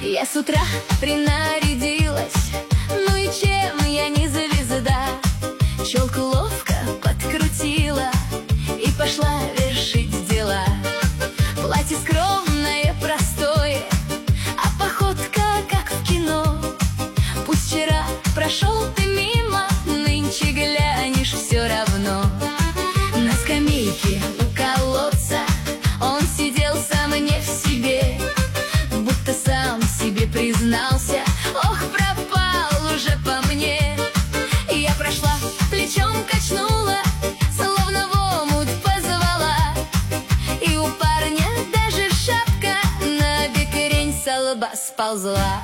Я с утра принарядилась, ну и чем я не звезда. Челку ловко подкрутила и пошла вершить дела. Платье скромное, простое, а походка как в кино. Пусть вчера прошел ты мимо, нынче глянешь все равно. На скамейке у колодца он сидел сам не в себе, будто сам себе признался: ох, пропал уже по мне. Я прошла, плечом качнула, словно в омут позвала, и у парня даже шапка на бекрень со лба сползла.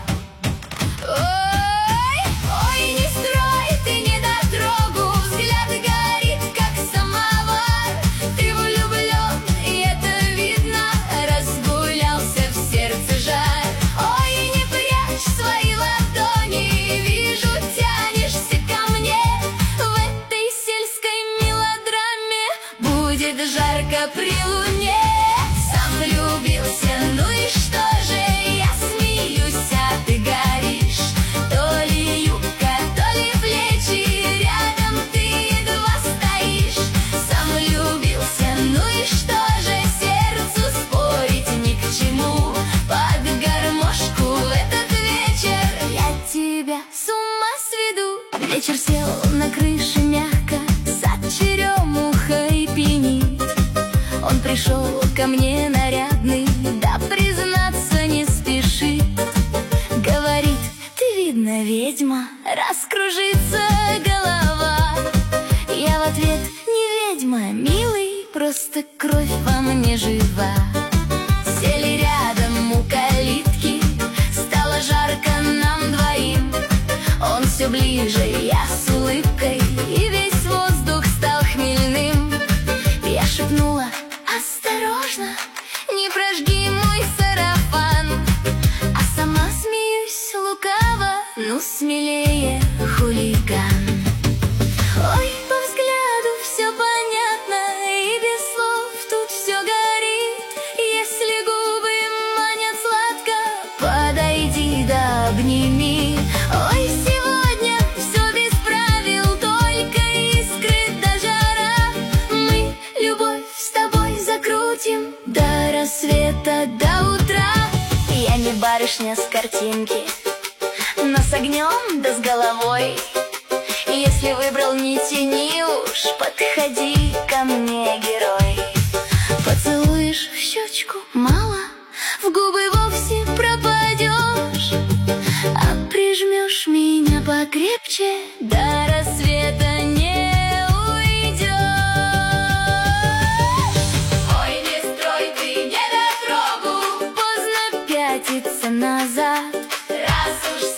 Ой, ой, не строй ты недотрогу, взгляд горит, как самовар. Ты влюблен, и это видно, разгулялся в сердце жар. Ой, не прячь свои ладони, вижу, тянешься ко мне. В этой сельской мелодраме будет жарко при луне. Сам влюбился, ну и что же, я смеюсь, а ты горишь. То ли юбка, то ли плечи, рядом ты едва стоишь. Сам влюбился, ну и что же, сердцу спорить ни к чему. Под гармошку в этот вечер я тебя с ума сведу. Вечер сел на крыше мягко, сад черемухой пьянит. Он пришел ко мне нарядный, да признаться не спешит. Говорит: ты, видно, ведьма, раскружится голова. Я в ответ: не ведьма, милый, просто кровь во мне жива. Сели рядом у калитки, стало жарко нам двоим. Он все ближе, я с улыбкой, и весь воздух стал хмельным. Я шепнула: осторожно, не прожги мой сарафан. А сама смеюсь лукаво: ну смелее, хулиган. Ой, по взгляду все понятно, и без слов тут все горит. Если губы манят сладко, подойди да обними. Ой, сегодня все без правил, только искры до жара. Мы любовь с тобой закрутим до рассвета, до утра. Я не барышня с картинки, но с огнем да с головой. Если выбрал, не тяни уж, подходи ко мне, герой. Поцелуешь в щечку мало, в губы вовсе пропадешь. А прижмешь меня покрепче, до рассвета не уйдешь. Ой, не строй ты недотрогу, поздно пятиться назад. Раз уж